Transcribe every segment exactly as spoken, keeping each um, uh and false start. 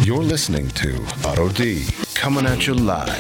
You're listening to Otto D, coming at you live.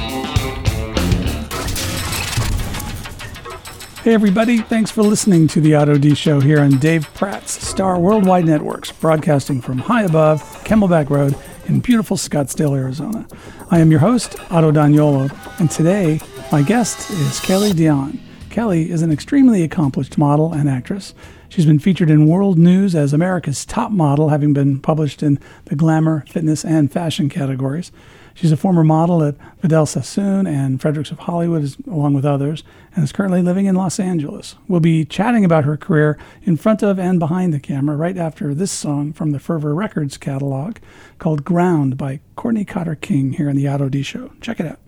Hey everybody, thanks for listening to the Otto D Show here on Dave Pratt's Star Worldwide Networks, broadcasting from high above Camelback Road in beautiful Scottsdale, Arizona. I am your host, Otto Daniolo, and today my guest is Kelly Dion. Kelly is an extremely accomplished model and actress. She's been featured in world news as America's top model, having been published in the glamour, fitness, and fashion categories. She's a former model at Vidal Sassoon and Fredericks of Hollywood, along with others, and is currently living in Los Angeles. We'll be chatting about her career in front of and behind the camera right after this song from the Fervor Records catalog called Ground by Courtney Cotter King here on the Otto D Show. Check it out.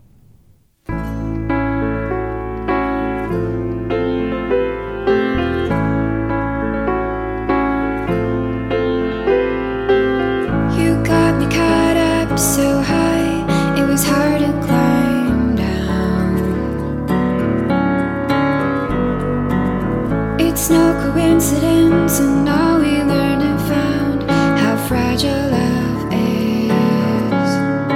So high, it was hard to climb down. It's no coincidence, and now we learned and found how fragile love is.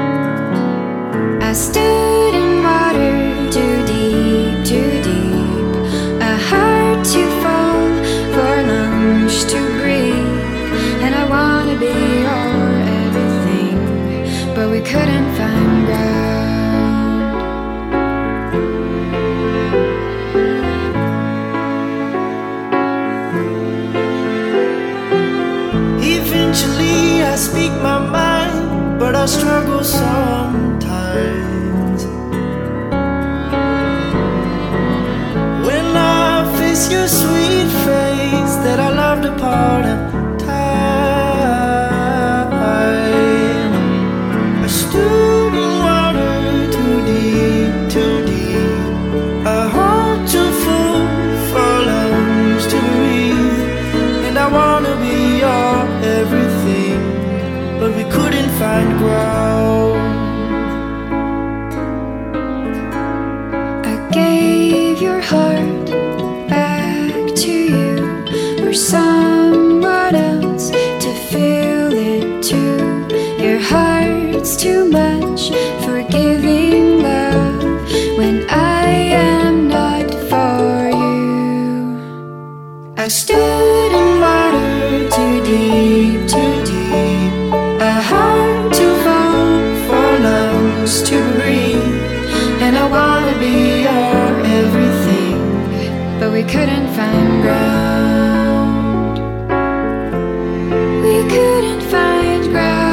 I stood in water too deep, too deep, a heart too full for lungs to breathe, and I wanna be your but we couldn't find ground. Eventually I speak my mind, but I struggle sometimes. When I face your sweet face that I loved apart and time, stood in water too deep, too deep, a heart too full for lungs to breathe, and I wanna be your everything, but we couldn't find ground. I gave your heart back to you for someone else to feel it too. Your heart's too much for giving love when I am not for you. I stood in water too deep, too deep, a heart too full for lungs to breathe, and I wanna be your everything, but we couldn't find ground. We couldn't find ground.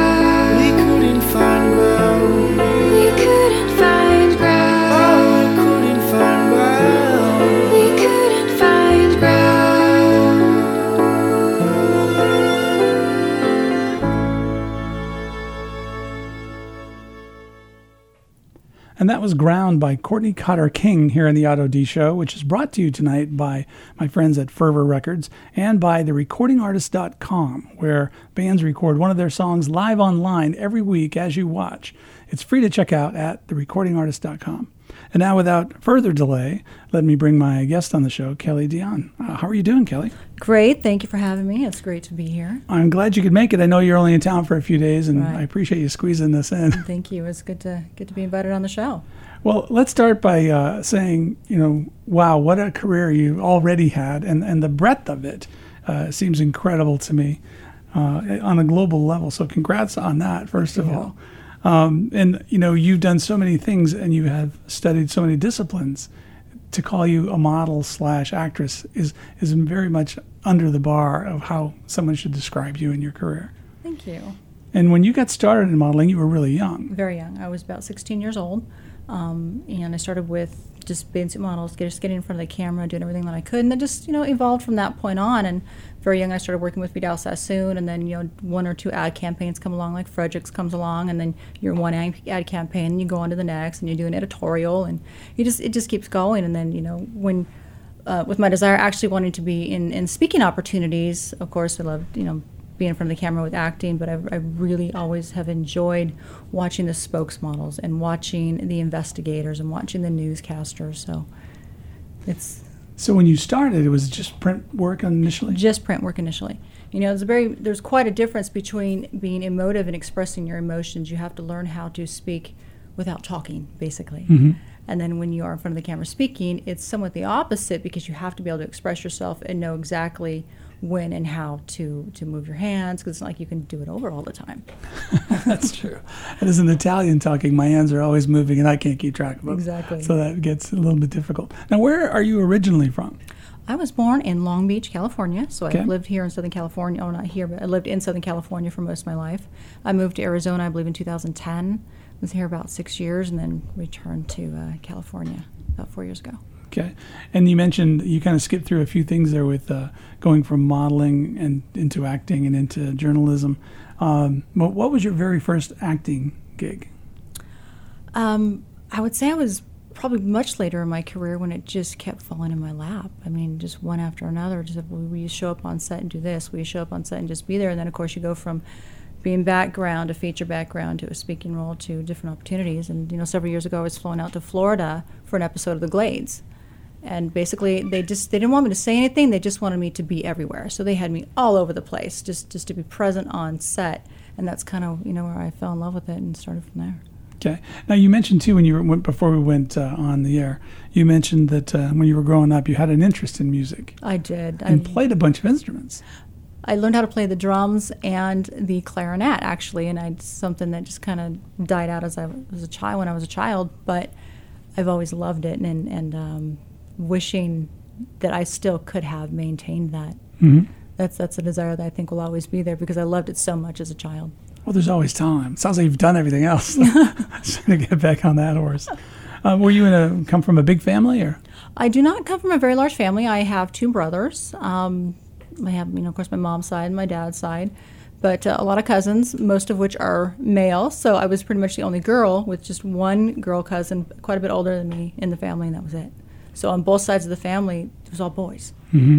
And that was Ground by Courtney Cotter King here on the Otto D Show, which is brought to you tonight by my friends at Fervor Records and by the recording artist dot com, where bands record one of their songs live online every week as you watch. It's free to check out at the recording artist dot com. And now, without further delay, let me bring my guest on the show, Kelly Dion. Uh, how are you doing, Kelly? Great. Thank you for having me. It's great to be here. I'm glad you could make it. I know you're only in town for a few days, and right. I appreciate you squeezing this in. Thank you. It's good to good to be invited on the show. Well, let's start by uh, saying, you know, wow, what a career you already had, and, and the breadth of it uh, seems incredible to me uh, on a global level. So congrats on that, first of all. Um, and, you know, you've done so many things and you have studied so many disciplines. To call you a model slash actress is, is very much under the bar of how someone should describe you in your career. Thank you. And when you got started in modeling, you were really young. Very young. I was about sixteen years old. Um, and I started with just basic models, just getting in front of the camera, doing everything that I could. And then just, you know, evolved from that point on. And very young, I started working with Vidal Sassoon, and then, you know, one or two ad campaigns come along, like Fredericks comes along, and then you're one ad campaign, and you go on to the next, and you do an editorial, and you just it just keeps going. And then, you know, when uh, with my desire actually wanting to be in, in speaking opportunities, of course, I loved, you know, being in front of the camera with acting, but I, I really always have enjoyed watching the spokesmodels and watching the investigators and watching the newscasters. So it's So when you started, it was just print work initially? just print work initially. You know, there's a very there's quite a difference between being emotive and expressing your emotions. You have to learn how to speak without talking, basically. Mm-hmm. And then when you are in front of the camera speaking, it's somewhat the opposite, because you have to be able to express yourself and know exactly when and how to, to move your hands, because it's not like you can do it over all the time. That's true. And as an Italian talking, my hands are always moving and I can't keep track of them. Exactly. So that gets a little bit difficult. Now, where are you originally from? I was born in Long Beach, California, so Okay. I've lived here in Southern California. Oh, not here, but I lived in Southern California for most of my life. I moved to Arizona, I believe, in two thousand ten. Was here about six years and then returned to uh, California about four years ago. Okay. And you mentioned you kind of skipped through a few things there with uh, going from modeling and into acting and into journalism. Um, what what was your very first acting gig? Um, I would say I was probably much later in my career when it just kept falling in my lap. I mean, just one after another. Just will you show up on set and do this? Will you show up on set and just be there? And then, of course, you go from being background, a feature background, to a speaking role, to different opportunities. And, you know, several years ago, I was flown out to Florida for an episode of The Glades. And basically, they just they didn't want me to say anything. They just wanted me to be everywhere. So they had me all over the place, just, just to be present on set. And that's kind of, you know, where I fell in love with it and started from there. Okay. Now, you mentioned, too, when you went, before we went uh, on the air, you mentioned that uh, when you were growing up, you had an interest in music I did. and I, played a bunch of instruments. I learned how to play the drums and the clarinet, actually, and I something that just kind of died out as I was a child when I was a child. But I've always loved it, and and um, wishing that I still could have maintained that. Mm-hmm. That's that's a desire that I think will always be there, because I loved it so much as a child. Well, there's always time. Sounds like you've done everything else. Just to get back on that horse. Uh, were you in a come from a big family, or? I do not come from a very large family. I have two brothers. Um, I have, you know, of course, my mom's side and my dad's side, but uh, a lot of cousins, most of which are male. So I was pretty much the only girl, with just one girl cousin, quite a bit older than me, in the family, and that was it. So on both sides of the family, it was all boys. Mm-hmm.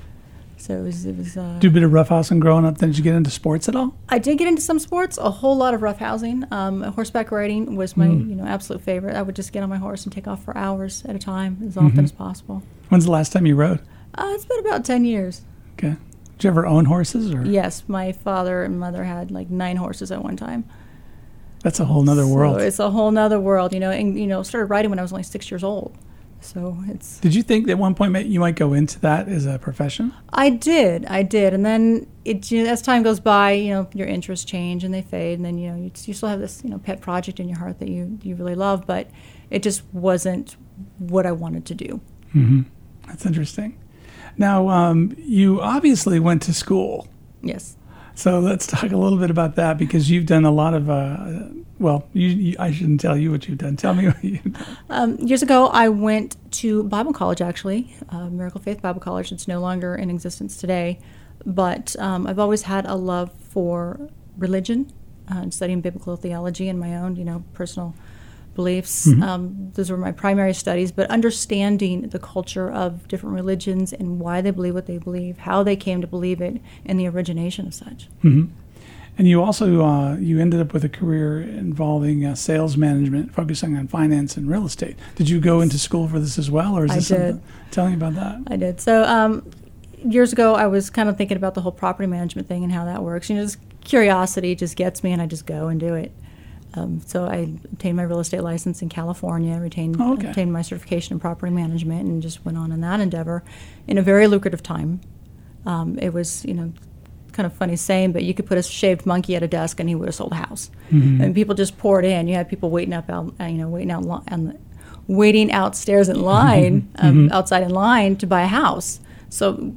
So it was. It was. Uh, Do a bit of roughhousing growing up. Then did you get into sports at all? I did get into some sports, a whole lot of roughhousing. Um, horseback riding was my, Mm. you know, absolute favorite. I would just get on my horse and take off for hours at a time, as Mm-hmm. often as possible. When's the last time you rode? Uh, it's been about ten years. Okay. Did you ever own horses, or? Yes, my father and mother had like nine horses at one time. That's a whole nother world. So it's a whole nother world, you know. And you know, started riding when I was only six years old. So it's. Did you think at one point ma- you might go into that as a profession? I did, I did, and then it you know, as time goes by, you know, your interests change and they fade, and then you know you, you still have this you know pet project in your heart that you you really love, but it just wasn't what I wanted to do. Mm-hmm. That's interesting. Now, um, you obviously went to school. Yes. So let's talk a little bit about that, because you've done a lot of, uh, well, you, you, I shouldn't tell you what you've done. Tell me what you've done. Um, years ago, I went to Bible college, actually, uh, Miracle Faith Bible College. It's no longer in existence today. But um, I've always had a love for religion, uh, and studying biblical theology and my own, you know, personal beliefs. Mm-hmm. Um, those were my primary studies, but understanding the culture of different religions and why they believe what they believe, how they came to believe it, and the origination of such. Mm-hmm. And you also, uh, you ended up with a career involving uh, sales management, focusing on finance and real estate. Did you go into school for this as well, or is I this did. something? Tell me about that. I did. So um, years ago, I was kind of thinking about the whole property management thing and how that works. You know, just curiosity just gets me, and I just go and do it. Um, so I obtained my real estate license in California, retained, Oh, okay. obtained my certification in property management, and just went on in that endeavor in a very lucrative time. Um, it was, you know, kind of funny saying, but you could put a shaved monkey at a desk and he would have sold a house. Mm-hmm. And people just poured in. You had people waiting up out, uh, you know, waiting out, li- on the, waiting outstairs in line, um, Mm-hmm. outside in line to buy a house. So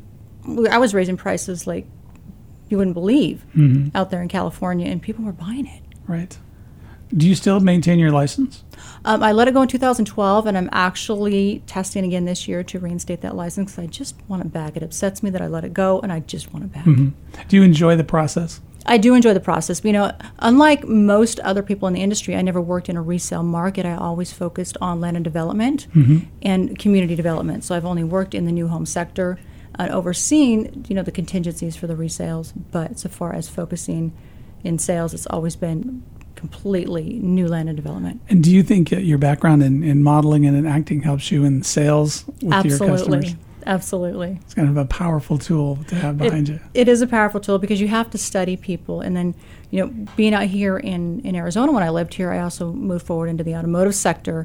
I was raising prices like you wouldn't believe Mm-hmm. out there in California, and people were buying it. Right. Do you still maintain your license? Um, I let it go in two thousand twelve, and I'm actually testing again this year to reinstate that license because I just want it back. It upsets me that I let it go, and I just want it back. Mm-hmm. Do you enjoy the process? I do enjoy the process. You know, unlike most other people in the industry, I never worked in a resale market. I always focused on land and development Mm-hmm. and community development. So I've only worked in the new home sector and overseen, you know, the contingencies for the resales. But so far as focusing in sales, it's always been completely new land and development. And do you think uh, your background in, in modeling and in acting helps you in sales with your Absolutely. customers? Absolutely. It's kind of a powerful tool to have behind it, you. It is a powerful tool because you have to study people. And then, you know, being out here in, in Arizona when I lived here, I also moved forward into the automotive sector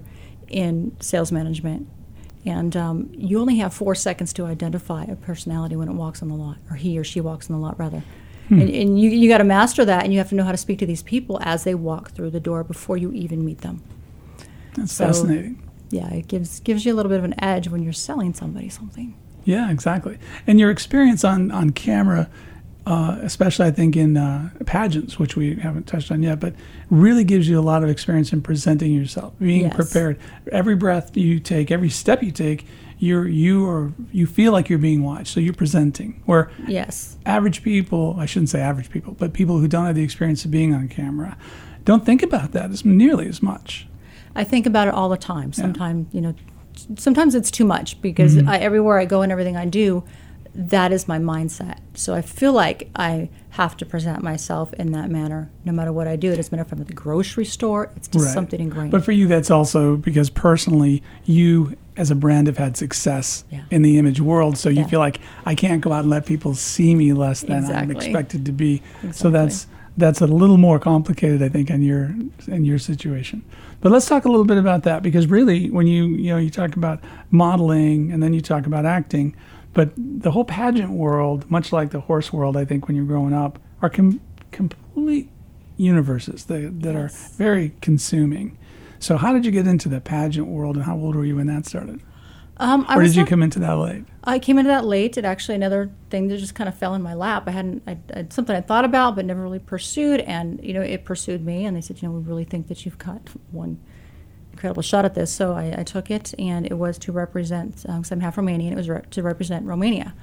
in sales management. And um, you only have four seconds to identify a personality when it walks on the lot, or he or she walks on the lot, rather. Hmm. And, and you you got to master that, and you have to know how to speak to these people as they walk through the door before you even meet them. That's so, fascinating. Yeah, it gives gives you a little bit of an edge when you're selling somebody something. Yeah, exactly. And your experience on, on camera, uh, especially I think in uh, pageants, which we haven't touched on yet, but really gives you a lot of experience in presenting yourself, being yes. prepared. Every breath you take, every step you take, you're you are you feel like you're being watched, so you're presenting. Where yes. average people, I shouldn't say average people, but people who don't have the experience of being on camera, don't think about that as nearly as much. I think about it all the time. Sometimes, yeah. you know, sometimes it's too much because mm-hmm. I, everywhere I go and everything I do, that is my mindset. So I feel like I have to present myself in that manner, no matter what I do. It doesn't matter if I'm at the grocery store. It's just right. something ingrained. But for you, that's also because personally, you as a brand have had success yeah. in the image world. So you yeah. feel like I can't go out and let people see me less than exactly. I'm expected to be. Exactly. So that's that's a little more complicated, I think, in your in your situation. But let's talk a little bit about that, because really, when you you know you talk about modeling and then you talk about acting. But the whole pageant world, much like the horse world, I think, when you're growing up, are com- complete universes that, that yes. are very consuming. So how did you get into the pageant world, and how old were you when that started? Um, I or was did you not, come into that late? I came into that late. It actually another thing that just kind of fell in my lap. I hadn't, I, I, something I thought about but never really pursued, and you know, it pursued me. And they said, you know, we really think that you've got one incredible shot at this. So I, I took it, and it was to represent, because um, I'm half Romanian, it was re- to represent Romania.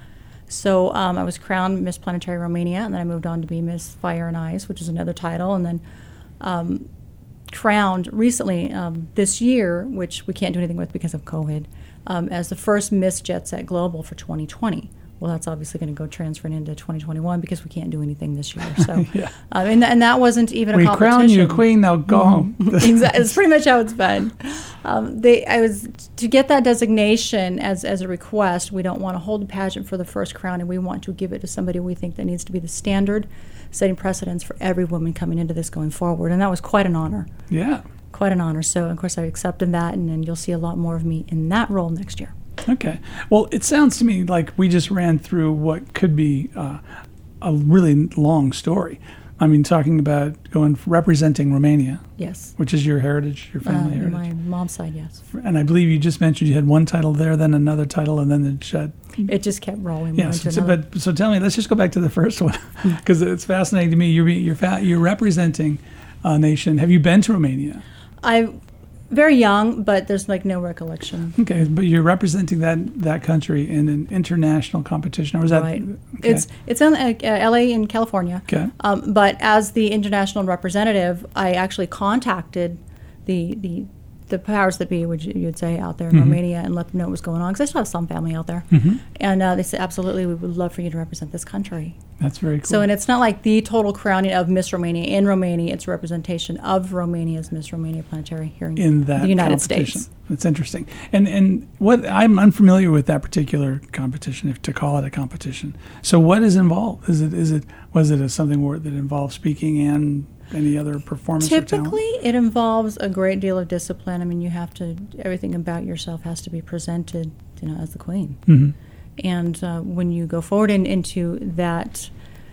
So um, I was crowned Miss Planetary Romania, and then I moved on to be Miss Fire and Ice, which is another title, and then um, crowned recently um, this year, which we can't do anything with because of COVID, um, as the first Miss Jet Set Global for twenty twenty. Well, that's obviously going to go transferring into twenty twenty-one because we can't do anything this year. So, yeah. um, and, and that wasn't even we a competition. We crown you queen, now go home. Exactly, it's pretty much how it's been. Um, they, I was to get that designation as as a request. We don't want to hold a pageant for the first crown, and we want to give it to somebody we think that needs to be the standard, setting precedents for every woman coming into this going forward. And that was quite an honor. Yeah, quite an honor. So, of course, I accepted that, and then you'll see a lot more of me in that role next year. Okay. Well, it sounds to me like we just ran through what could be uh, a really long story. I mean, talking about going representing Romania. Yes. Which is your heritage, your family uh, heritage. My mom's side, yes. And I believe you just mentioned you had one title there, then another title, and then the shed. It just kept rolling. Yeah. So, so, but so tell me, let's just go back to the first one, because it's fascinating to me. You're you're fa- you're representing a nation. Have you been to Romania? I. Very young, but there's like no recollection. Okay, but you're representing that, that country in an international competition, or is that right? Okay. It's it's in uh, L A in California. Okay. Um, but as the international representative, I actually contacted the the the powers that be, would you, you'd say, out there in mm-hmm. Romania, and let them know what was going on, because I still have some family out there. Mm-hmm. And uh, they said, absolutely, we would love for you to represent this country. That's very cool. So, and it's not like the total crowning of Miss Romania in Romania. It's a representation of Romania's Miss Romania Planetary here in, in that the United competition. States. That's interesting. And and what I'm unfamiliar with that particular competition, if to call it a competition. So what is involved? Is it is it was it a, something where, that involves speaking and any other performance? Typically, or talent? It involves a great deal of discipline. I mean, you have to, everything about yourself has to be presented, you know, as the queen. Mm-hmm. And uh, when you go forward in, into that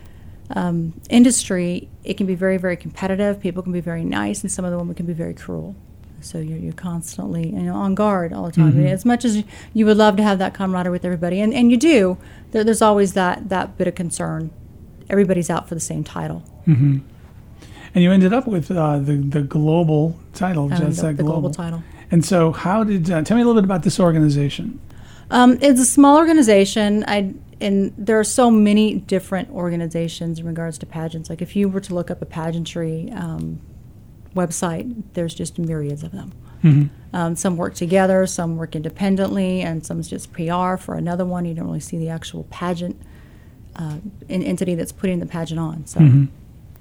um, industry, it can be very, very competitive. People can be very nice, and some of the women can be very cruel. So you're, you're constantly, you know, on guard all the time. Mm-hmm. I mean, as much as you would love to have that camaraderie with everybody, and, and you do, there, there's always that, that bit of concern. Everybody's out for the same title. Mm-hmm. And you ended up with uh, the the global title, Jet Set the Global. global title. And so, how did uh, tell me a little bit about this organization? Um, it's a small organization. I and there are so many different organizations in regards to pageants. Like if you were to look up a pageantry um, website, there's just myriads of them. Mm-hmm. Um, some work together, some work independently, and some's just P R for another one. You don't really see the actual pageant uh, entity that's putting the pageant on. So. Mm-hmm.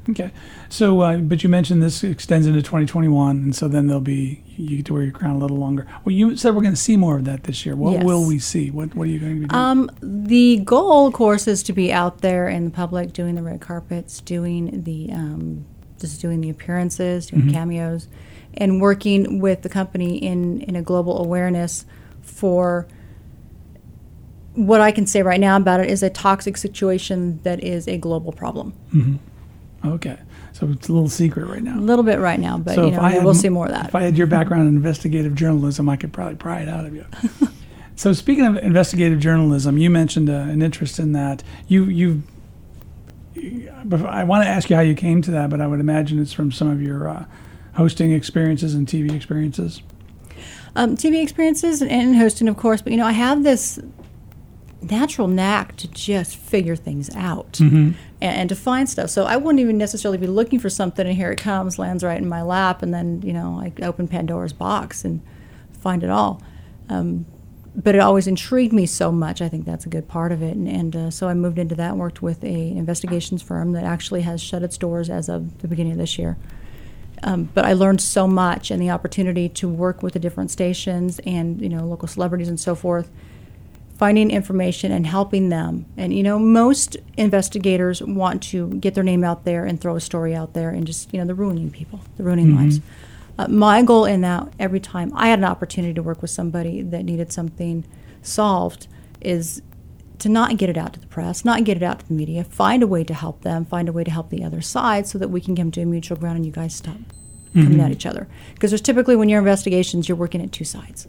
Okay. So, uh, but you mentioned this extends into twenty twenty-one, and so then there'll be, you get to wear your crown a little longer. Well, you said we're going to see more of that this year. What Yes. will we see? What What are you going to be doing? Um, the goal, of course, is to be out there in the public doing the red carpets, doing the um, just doing the appearances, doing cameos, and working with the company in, in a global awareness for what I can say right now about it is a toxic situation that is a global problem. Okay. So it's a little secret right now. A little bit right now, but So you if know, I had we'll m- see more of that. If I had your background in investigative journalism, I could probably pry it out of you. So speaking of investigative journalism, you mentioned uh, an interest in that. You you. But I want to ask you how you came to that, but I would imagine it's from some of your uh, hosting experiences and T V experiences. Um, T V experiences and, and hosting, of course, but you know, I have this natural knack to just figure things out and, and to find stuff. So I wouldn't even necessarily be looking for something, and here it comes, lands right in my lap, and then you know I open Pandora's box and find it all. Um, but it always intrigued me so much. I think that's a good part of it, and, and uh, so I moved into that and worked with a investigations firm that actually has shut its doors as of the beginning of this year. Um, but I learned so much, and the opportunity to work with the different stations and you know local celebrities and so forth, finding information and helping them. And you know, most investigators want to get their name out there and throw a story out there, and just you know, they're ruining people, they're ruining lives. Uh, my goal in that, every time I had an opportunity to work with somebody that needed something solved, is to not get it out to the press, not get it out to the media, find a way to help them, find a way to help the other side so that we can come to a mutual ground and you guys stop coming at each other. Because there's typically, when you're investigations, you're working at two sides.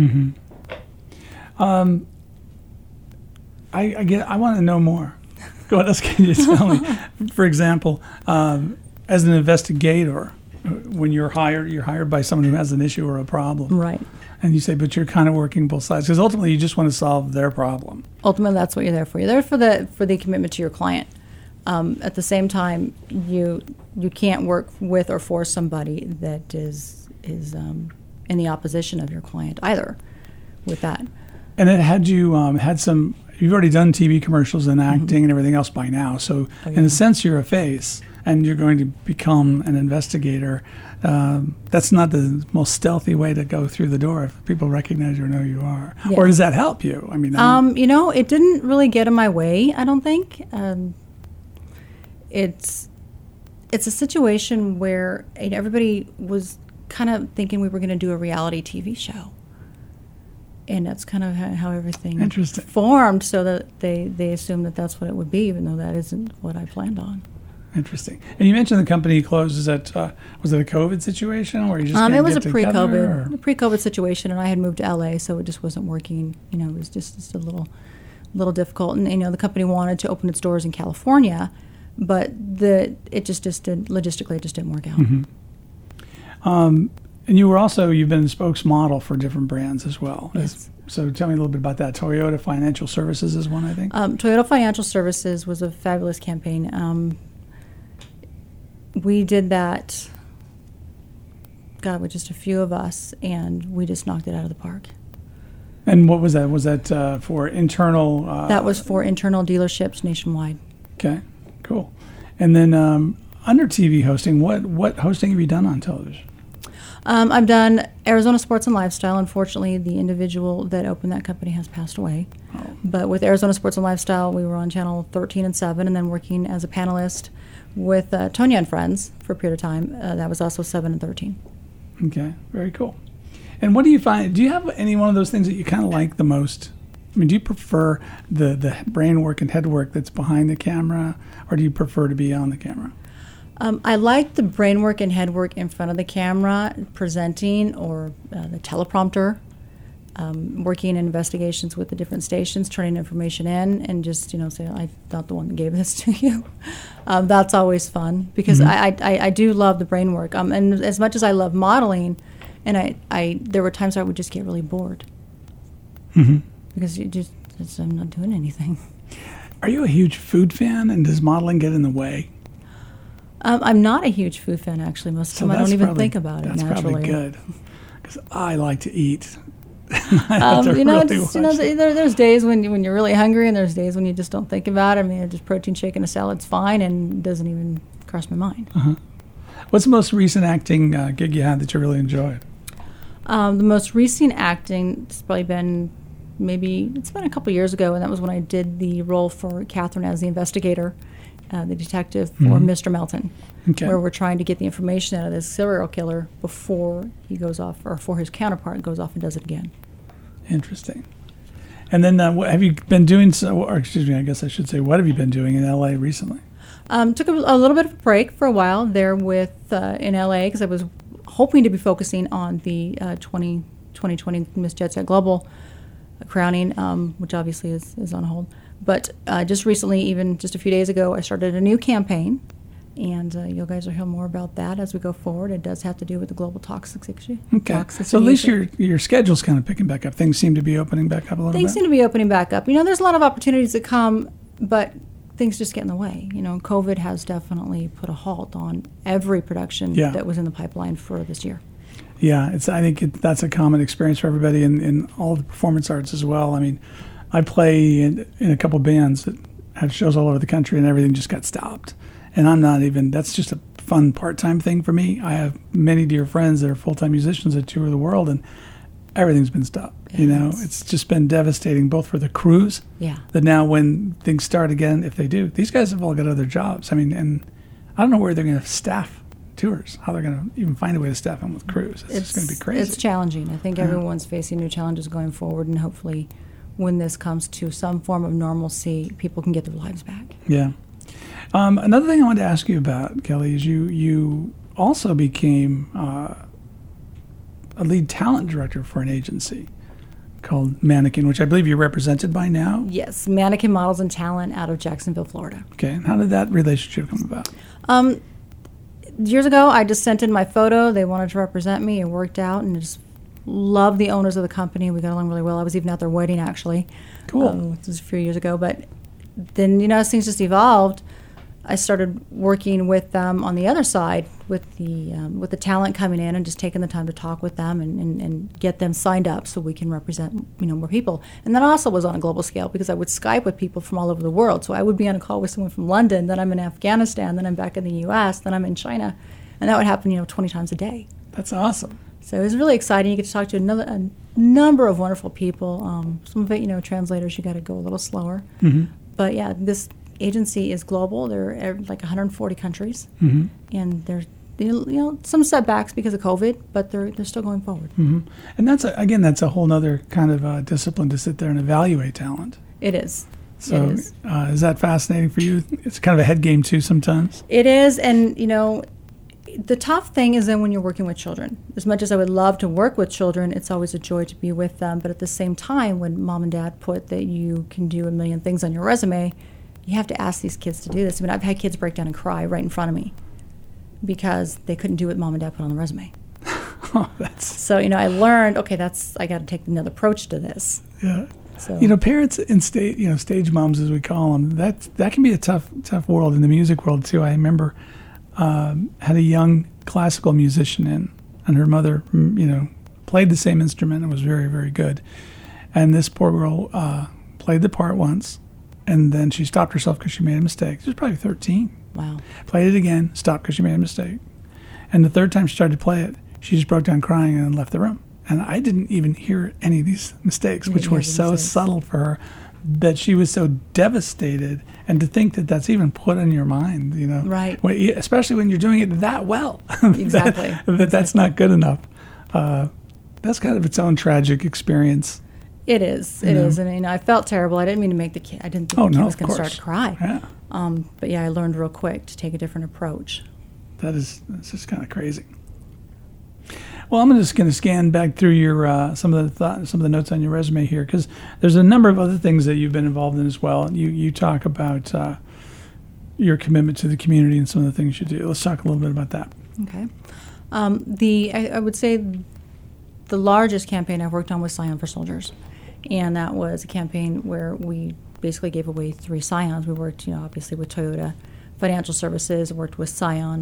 I, I get. I want to know more. What else can you tell me? For example, um, as an investigator, uh, when you're hired, you're hired by someone who has an issue or a problem, Right. and you say, but you're kind of working both sides because ultimately you just want to solve their problem. Ultimately, that's what you're there for. You're there for the for the commitment to your client. Um, at the same time, you you can't work with or for somebody that is is um, in the opposition of your client either. With that, And it had you um, had some. You've already done T V commercials and acting and everything else by now. So Oh, in yeah. a sense, you're a face, and you're going to become an investigator. Um, that's not the most stealthy way to go through the door if people recognize you or know who you are. Yeah. Or does that help you? I mean, I um, you know, it didn't really get in my way. I don't think. Um, it's it's a situation where you know, everybody was kind of thinking we were going to do a reality T V show. And that's kind of how, how everything Interesting. formed, so that they, they assumed that that's what it would be, even though that isn't what I planned on. Interesting. And you mentioned the company closed. Is that uh, was it a COVID situation where you just Um, can't it was a get together, pre-COVID, or- a pre-COVID situation, and I had moved to L A, so it just wasn't working. You know, it was just, just a little, little difficult. And you know, the company wanted to open its doors in California, but the it just just did, logistically it just didn't work out. And you were also you've been a spokesmodel for different brands as well. Yes. So tell me a little bit about that. Toyota Financial Services is one, I think. Um, Toyota Financial Services was a fabulous campaign. Um, we did that, God, with just a few of us, and we just knocked it out of the park. And what was that? Was that uh, for internal? Uh, That was for internal dealerships nationwide. Okay, cool. And then um, under T V hosting, what what hosting have you done on television? Um, I've done Arizona Sports and Lifestyle. Unfortunately, the individual that opened that company has passed away. But with Arizona Sports and Lifestyle, we were on channel thirteen and seven, and then working as a panelist with uh, Tonya and Friends for a period of time. Uh, that was also seven and thirteen. Okay, very cool. And what do you find? Do you have any one of those things that you kind of like the most? I mean, do you prefer the the brain work and head work that's behind the camera, or do you prefer to be on the camera? Um, I like the brain work and head work in front of the camera, presenting, or uh, the teleprompter, um, working in investigations with the different stations, turning information in, and just, you know, say, I'm not the one that gave this to you. Um, that's always fun, because I, I, I do love the brain work. Um, and as much as I love modeling, and I, I there were times I would just get really bored. Because you just, it's, I'm not doing anything. Are you a huge food fan, and does modeling get in the way? Um, I'm not a huge food fan, actually. Most of the time, I don't that's even probably- think about it That's naturally. probably good, because I like to eat. I Um, have to you know, really just, you know, watch there, there's days when you, when you're really hungry, and there's days when you just don't think about it. I mean, just protein shake and a salad's fine, and doesn't even crossed my mind. What's the most recent acting uh, gig you had that you really enjoyed? Um, the most recent acting, it's probably been maybe, it's been a couple years ago, and that was when I did the role for Catherine as the investigator, uh, the detective for Mhm. Mister Melton, Okay. where we're trying to get the information out of this serial killer before he goes off, or before his counterpart goes off and does it again. Interesting. And then uh, what have you been doing, so, or excuse me, I guess I should say, what have you been doing in L A recently? Um, took a, a little bit of a break for a while there with uh, in L A because I was hoping to be focusing on the uh, twenty twenty Miss Jet Set Global crowning, um, which obviously is, is on hold. But uh, just recently, even just a few days ago, I started a new campaign, and uh, you guys will hear more about that as we go forward. It does have to do with the global toxicity. Okay. toxicity So at least issue. your your schedule's kind of picking back up. Things seem to be opening back up a little Things bit. seem to be opening back up. You know, there's a lot of opportunities that come, but things just get in the way. You know, COVID has definitely put a halt on every production Yeah. that was in the pipeline for this year. Yeah, it's. I think it, that's a common experience for everybody in, in all the performance arts as well. I mean, I play in, in a couple bands that have shows all over the country, and everything just got stopped. And I'm not even. That's just a fun part-time thing for me. I have many dear friends that are full-time musicians that tour the world, and everything's been stopped. You know, Yes. it's just been devastating, both for the crews. Yeah. That now, when things start again, if they do, these guys have all got other jobs. I mean, and I don't know where they're going to staff tours, how they're going to even find a way to staff them with crews. It's, just going to be crazy. It's challenging. I think Yeah. everyone's facing new challenges going forward, and hopefully, when this comes to some form of normalcy, people can get their lives back. Yeah. Um, another thing I wanted to ask you about, Kelly, is you you also became uh, a lead talent director for an agency called Mannequin, which I believe you're represented by now. Yes, Mannequin Models and Talent out of Jacksonville, Florida. Okay. And how did that relationship come about? Um, years ago, I just sent in my photo. They wanted to represent me. It worked out, and I just love the owners of the company. We got along really well. I was even at their wedding, actually. Cool. Um, this was a few years ago. But then, you know, as things just evolved, I started working with them on the other side with the um, with the talent coming in and just taking the time to talk with them and, and, and get them signed up so we can represent, you know, more people. And that also was on a global scale because I would Skype with people from all over the world. So I would be on a call with someone from London, then I'm in Afghanistan, then I'm back in the U S, then I'm in China. And that would happen, you know, twenty times a day. That's awesome. So it was really exciting. You get to talk to another a number of wonderful people. Um, some of it, you know, translators, you got to go a little slower. Mm-hmm. But yeah, this agency is global. They're ev- like one hundred forty countries, Mm-hmm. and there's you know some setbacks because of COVID, but they're they're still going forward. Mm-hmm. And that's, a, again, that's a whole nother kind of uh, discipline to sit there and evaluate talent. It is. So it is. Uh, is that fascinating for you? It's kind of a head game too sometimes. It is, and you know, the tough thing is then when you're working with children. As much as I would love to work with children, it's always a joy to be with them. But at the same time, when mom and dad put that you can do a million things on your resume, you have to ask these kids to do this. I mean, I've had kids break down and cry right in front of me because they couldn't do what mom and dad put on the resume. Oh, that's So, you know, I learned, okay, that's, I got to take another approach to this. yeah. So, You know, parents and state, you know, stage moms as we call them. That that can be a tough, tough world in the music world too. I remember um, had a young classical musician in, and her mother, mm, you know, played the same instrument and was very, very good. And this poor girl uh, played the part once, and then she stopped herself because she made a mistake. She was probably thirteen. wow. Played it again, stopped because she made a mistake. And the third time she started to play it, she just broke down crying and left the room. And I didn't even hear any of these mistakes, You which didn't were hear the so mistakes. subtle for her, that she was so devastated. And to think that that's even put in your mind, you know, Right. when, especially when you're doing it that well, that- Exactly. that, that's not good enough. Uh, that's kind of its own tragic experience. It is. It Yeah. is. And, you know, I felt terrible. I didn't mean to make the kid, I didn't think Oh, the kid no, was of going to start course. to cry. Yeah, Um, but yeah, I learned real quick to take a different approach. that is that's just kind of crazy. Well, I'm just going to scan back through your uh, some of the thought, some of the notes on your resume here, because there's a number of other things that you've been involved in as well. You you talk about uh, your commitment to the community and some of the things you do. Let's talk a little bit about that. Okay. Um, the I, I would say the largest campaign I've worked on was Scion for Soldiers, and that was a campaign where we basically gave away three Scions. We worked, you know, obviously with Toyota Financial Services, worked with Scion,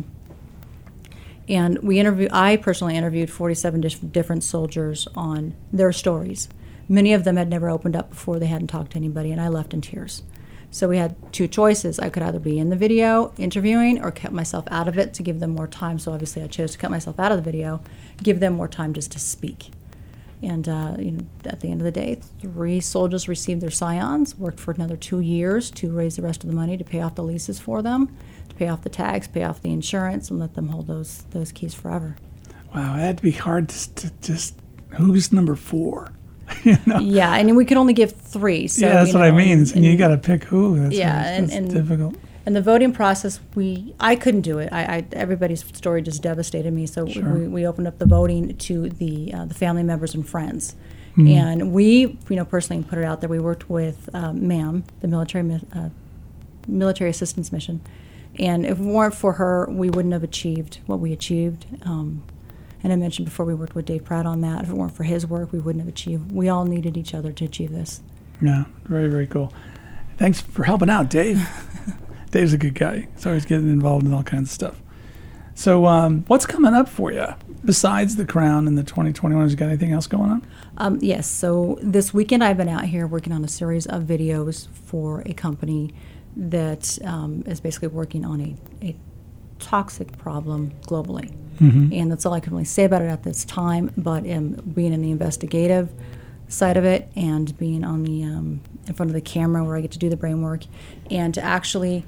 and we interview. I personally interviewed forty-seven dis- different soldiers on their stories. Many of them had never opened up before; they hadn't talked to anybody, and I left in tears So we had two choices. I could either be in the video interviewing or kept myself out of it to give them more time. So obviously I chose to cut myself out of the video, give them more time just to speak. And uh, you know, at the end of the day, three soldiers received their scions, worked for another two years to raise the rest of the money to pay off the leases for them, to pay off the tags, pay off the insurance, and let them hold those those keys forever. Wow, it had to be hard to, to just, who's number four? you know? Yeah, and we could only give three. So, yeah, that's you what know, I mean. and, And, you got to pick who. That's, yeah, that's, and, that's and difficult. And the voting process, we I couldn't do it. I, I everybody's story just devastated me. So Sure. we, we opened up the voting to the uh, the family members and friends, Mhm. and we you know personally put it out there. We worked with uh, MAM, the military mi- uh, military assistance mission, and if it weren't for her, we wouldn't have achieved what we achieved. Um, and I mentioned before we worked with Dave Pratt on that. If it weren't for his work, we wouldn't have achieved. We all needed each other to achieve this. Yeah, very, very cool. Thanks for helping out, Dave. Dave's a good guy. He's always getting involved in all kinds of stuff. So um, what's coming up for you besides The Crown and the twenty twenty-one? Has you got anything else going on? Um, yes, so this weekend I've been out here working on a series of videos for a company that um, is basically working on a, a toxic problem globally. Mm-hmm. And that's all I can really say about it at this time, but um, being in the investigative side of it and being on the um, in front of the camera where I get to do the brain work and to actually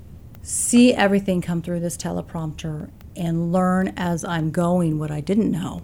see everything come through this teleprompter and learn as I'm going what I didn't know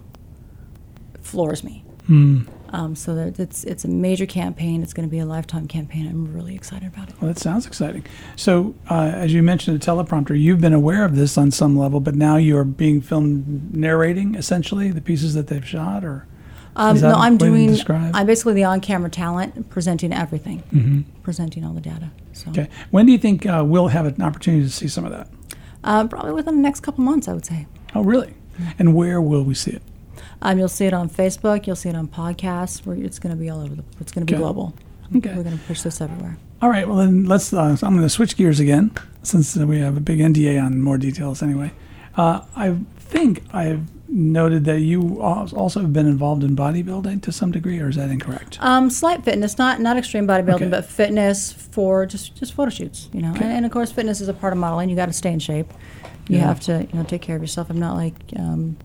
floors me. Mm. Um, so that it's it's a major campaign. It's going to be a lifetime campaign. I'm really excited about it. Well, that sounds exciting. So uh, as you mentioned, the teleprompter, you've been aware of this on some level, but now you're being filmed narrating, essentially, the pieces that they've shot? Or Um, is that no, I'm what you doing. describe? I'm basically the on-camera talent, presenting everything, Mm-hmm. presenting all the data. So Okay. When do you think uh, we'll have an opportunity to see some of that? uh, probably within the next couple months, I would say. Oh, really? And where will we see it? Um, you'll see it on Facebook. You'll see it on podcasts. Where it's going to be all over the. It's going to be Okay. global. Okay. We're going to push this everywhere. All right. Well, then let's. Uh, so I'm going to switch gears again, since uh, we have a big N D A on more details. Anyway, uh, I think I've noted that you al- also have been involved in bodybuilding to some degree, or is that incorrect? Um, slight fitness, not not extreme bodybuilding, Okay. but fitness for just just photo shoots. You know, Okay. and, and of course, fitness is a part of modeling. You got to stay in shape. You Yeah. have to you know take care of yourself. I'm not like. Um,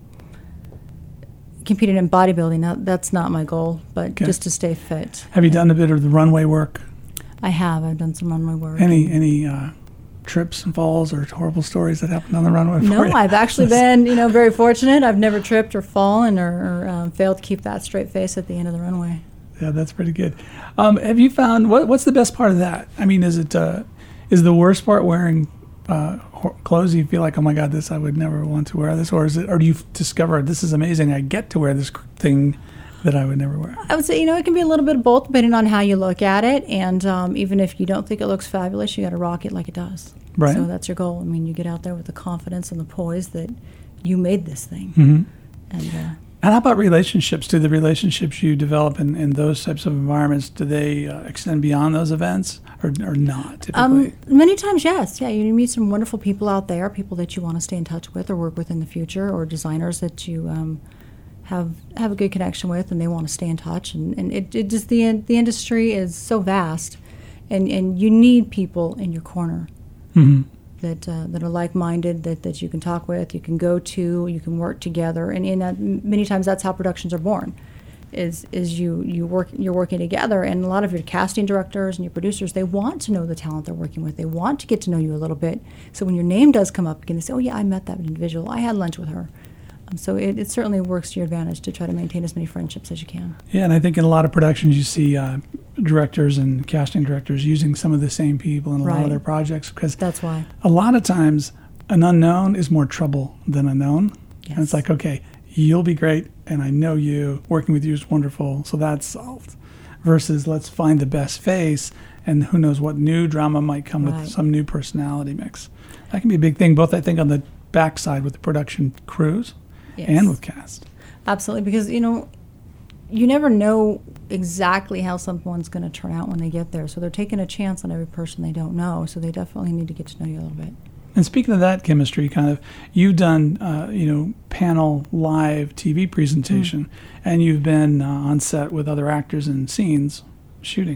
competing in bodybuilding, that, that's not my goal, but Okay. just to stay fit. Have you done a bit of the runway work? I have. I've done some runway work. Any any uh, trips and falls or horrible stories that happened on the runway? No, for you? I've actually been, you know, very fortunate. I've never tripped or fallen or, or um, failed to keep that straight face at the end of the runway. Yeah, that's pretty good. Um, have you found what what's the best part of that? I mean, is it uh, is the worst part wearing uh, hor- clothes you feel like, oh my God, this I would never want to wear this, or is it, or do you discover this is amazing? I get to wear this cr- thing that I would never wear. I would say, you know, it can be a little bit of both depending on how you look at it. And um, even if you don't think it looks fabulous, you got to rock it like it does. Right. So that's your goal. I mean, you get out there with the confidence and the poise that you made this thing. Mm-hmm. And uh, And how about relationships? Do the relationships you develop in, in those types of environments, do they uh, extend beyond those events or, or not typically? Um, many times, yes. Yeah, you meet some wonderful people out there, people that you want to stay in touch with or work with in the future, or designers that you um, have have a good connection with, and they want to stay in touch. And, and it, it just the the industry is so vast, and, and you need people in your corner Mm-hmm. that uh, that are like-minded, that, that you can talk with, you can go to, you can work together, and in that, many times that's how productions are born. Is is you you work you're working together, and a lot of your casting directors and your producers, they want to know the talent they're working with. They want to get to know you a little bit. So when your name does come up again, they say, "Oh yeah, I met that individual. I had lunch with her." Um, so it, it certainly works to your advantage to try to maintain as many friendships as you can. Yeah, and I think in a lot of productions you see uh, directors and casting directors using some of the same people in a lot Right. of their projects because That's why. a lot of times an unknown is more trouble than a known. Yes. And it's like, okay, you'll be great, and I know you. Working with you is wonderful, so that's solved. Versus let's find the best face, and who knows what new drama might come Right. with some new personality mix. That can be a big thing, both I think on the backside with the production crews Yes. and with cast. Absolutely, because you know, you never know exactly how someone's going to turn out when they get there. So they're taking a chance on every person they don't know. So they definitely need to get to know you a little bit. And speaking of that chemistry, kind of, you've done, uh, you know, panel live T V presentation, and you've been uh, on set with other actors and scenes shooting.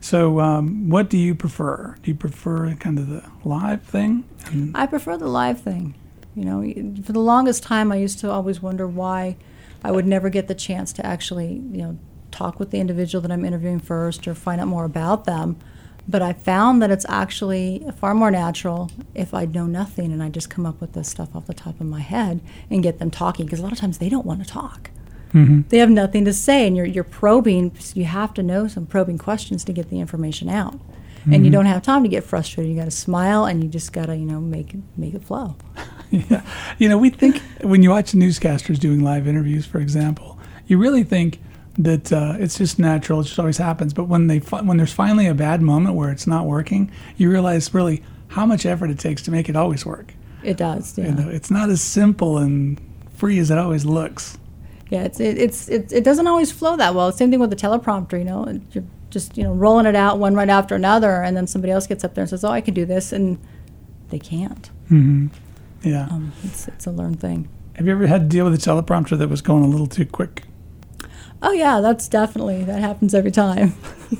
So, um, what do you prefer? Do you prefer kind of the live thing? And I prefer the live thing. You know, for the longest time, I used to always wonder why I would never get the chance to actually, you know, talk with the individual that I'm interviewing first or find out more about them. But I found that it's actually far more natural if I know nothing and I just come up with this stuff off the top of my head and get them talking, because a lot of times they don't want to talk. Mm-hmm. They have nothing to say, and you're you're probing. So you have to know some probing questions to get the information out, mm-hmm. and you don't have time to get frustrated. You got to smile, and you just got to you know make make it flow. Yeah, you know, we think when you watch newscasters doing live interviews, for example, you really think that uh, it's just natural. It just always happens. But when they fi- when there's finally a bad moment where it's not working, you realize really how much effort it takes to make it always work. It does. Yeah. You know, it's not as simple and free as it always looks. Yeah, it's it, it's it, it doesn't always flow that well. Same thing with the teleprompter. You know, you're just you know rolling it out one right after another, and then somebody else gets up there and says, "Oh, I can do this," and they can't. Mm-hmm. Yeah, um, it's it's a learned thing. Have you ever had to deal with a teleprompter that was going a little too quick? Oh yeah, that's definitely that happens every time.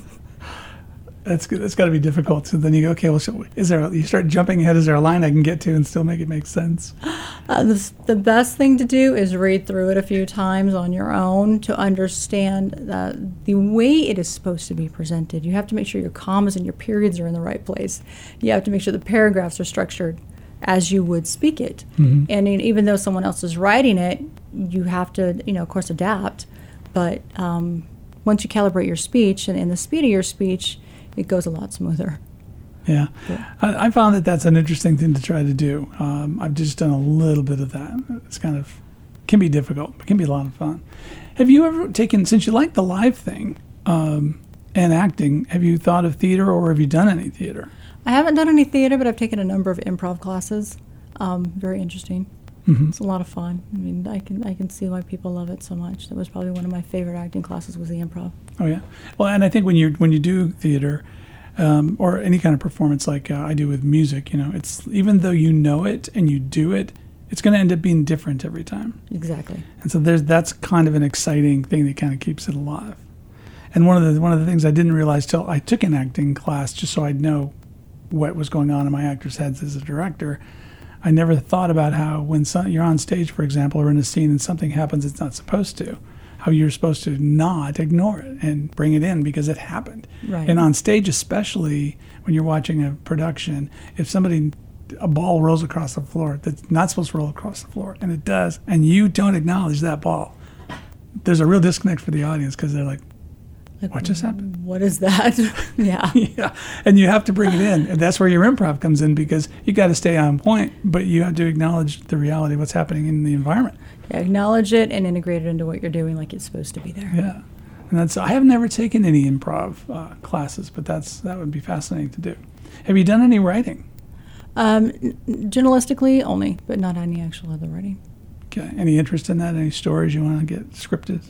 That's good. That's got to be difficult. So then you go, okay, well, so is there? You start jumping ahead. Is there a line I can get to and still make it make sense? Uh, the, the best thing to do is read through it a few times on your own to understand uh, the way it is supposed to be presented. You have to make sure your commas and your periods are in the right place. You have to make sure the paragraphs are structured as you would speak it. Mm-hmm. And in, even though someone else is writing it, you have to, you know, of course, adapt. But um, once you calibrate your speech and, and the speed of your speech, it goes a lot smoother. Yeah. yeah. I, I found that that's an interesting thing to try to do. Um, I've just done a little bit of that. It's kind of, can be difficult, but can be a lot of fun. Have you ever taken, since you like the live thing um, and acting, have you thought of theater or have you done any theater? I haven't done any theater, but I've taken a number of improv classes. Um, very interesting. Mm-hmm. It's a lot of fun. I mean, I can I can see why people love it so much. That was probably one of my favorite acting classes was the improv. Oh yeah, well, and I think when you when you do theater um, or any kind of performance like uh, I do with music, you know, it's even though you know it and you do it, it's going to end up being different every time. Exactly. And so there's that's kind of an exciting thing that kind of keeps it alive. And one of the one of the things I didn't realize till I took an acting class just so I'd know what was going on in my actors' heads as a director. I never thought about how when some, you're on stage, for example, or in a scene and something happens it's not supposed to, how you're supposed to not ignore it and bring it in because it happened. Right. And on stage, especially when you're watching a production, if somebody, a ball rolls across the floor that's not supposed to roll across the floor, and it does, and you don't acknowledge that ball, there's a real disconnect for the audience because they're like, Like, what just happened? What is that? Yeah. Yeah, and you have to bring it in, and that's where your improv comes in because you got to stay on point, but you have to acknowledge the reality of what's happening in the environment. Yeah, acknowledge it and integrate it into what you're doing like it's supposed to be there. Yeah, and that's I have never taken any improv uh, classes, but that's that would be fascinating to do. Have you done any writing? Um, journalistically only, but not any actual other writing. Okay, any interest in that? Any stories you want to get scripted?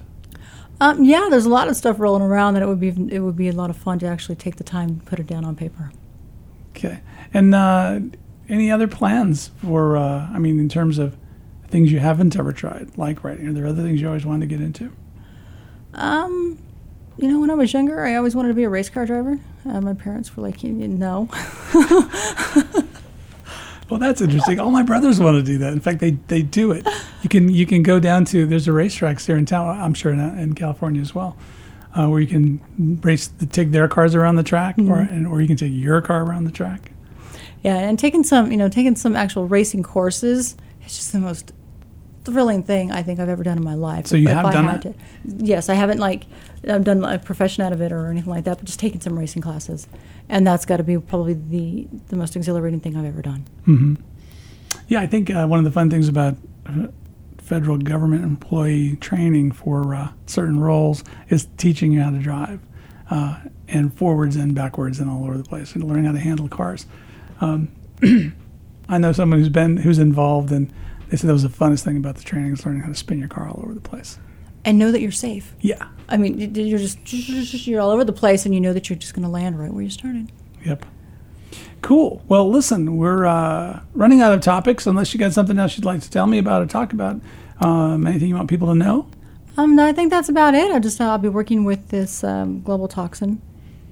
Um, yeah, there's a lot of stuff rolling around that it would be it would be a lot of fun to actually take the time and put it down on paper. Okay, and uh, any other plans for? Uh, I mean, in terms of things you haven't ever tried, like writing, are there other things you always wanted to get into? Um, you know, when I was younger, I always wanted to be a race car driver. Uh, my parents were like, "No." Well, that's interesting. All my brothers want to do that. In fact, they, they do it. You can you can go down to, there's a racetracks here in town, I'm sure in, in California as well, uh, where you can race, take their cars around the track, mm-hmm. or and, or you can take your car around the track. Yeah, and taking some, you know, taking some actual racing courses, it's just the most thrilling thing I think I've ever done in my life. So you if have I done had that? To, yes, I haven't like I've done a profession out of it or anything like that, but just taking some racing classes, and that's got to be probably the the most exhilarating thing I've ever done. Mm-hmm. Yeah, I think uh, one of the fun things about uh, federal government employee training for uh, certain roles is teaching you how to drive, uh, and forwards and backwards and all over the place, and learning how to handle cars. Um, I know someone who's been who's involved, and they said that was the funnest thing about the training is learning how to spin your car all over the place. And know that you're safe. Yeah. I mean, you're just you're all over the place, and you know that you're just going to land right where you started. Yep. Cool. Well, listen, we're uh, running out of topics. Unless you got something else you'd like to tell me about or talk about, um, anything you want people to know? Um, no, I think that's about it. I just I'll be working with this um, global toxin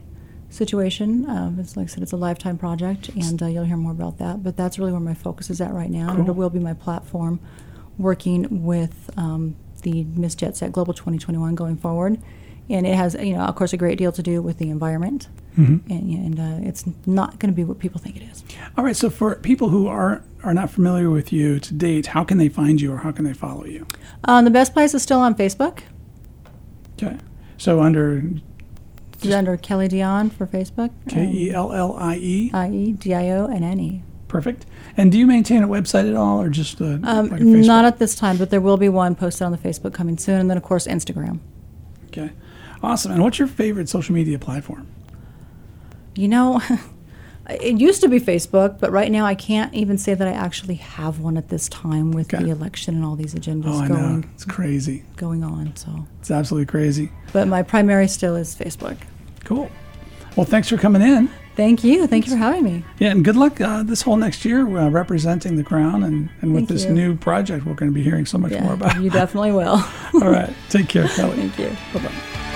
situation. Um, it's like I said, it's a lifetime project, and uh, you'll hear more about that. But that's really where my focus is at right now, Cool. and it will be my platform, working with um, the Miss Jet Set Global twenty twenty-one going forward. And it has, you know, of course, a great deal to do with the environment, Mm-hmm. and, and uh, it's not going to be what people think it is. All right, so for people who are are not familiar with you to date, how can they find you or how can they follow you? Um, the best place is still on Facebook. Okay, so under It's under Kelly Dion for Facebook. K E L L I E, I E D I O N N E. perfect. And do you maintain a website at all, or just uh, Um, like a Facebook? not at this time, but there will be one posted on the Facebook coming soon, and then of course Instagram. Okay, awesome. And what's your favorite social media platform? You know, it used to be Facebook, but right now I can't even say that I actually have one at this time with Okay. the election and all these agendas Oh, I know. going It's crazy. going on. So, It's absolutely crazy. but my primary still is Facebook. Cool. Well, thanks for coming in. Thank you. Thank you for having me. Yeah, and good luck uh, this whole next year uh, representing the Crown and, and with Thank this you. new project we're going to be hearing so much more Yeah, about. you definitely will. All right. Take care, Kelly. Thank you. Bye-bye.